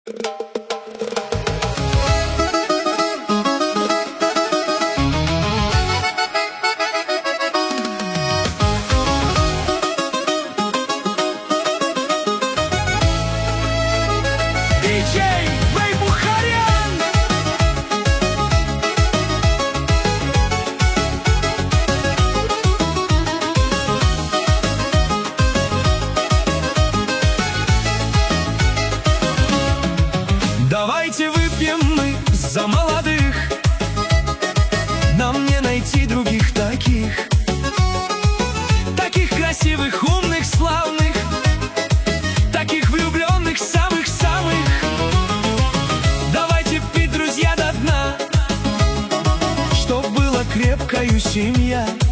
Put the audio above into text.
Диджей Бейбухарян. Давайте выпьем мы за молодых, нам не найти других таких, таких красивых, умных, славных, таких влюбленных, самых-самых. Давайте пить, друзья, до дна, чтоб была крепкою семья.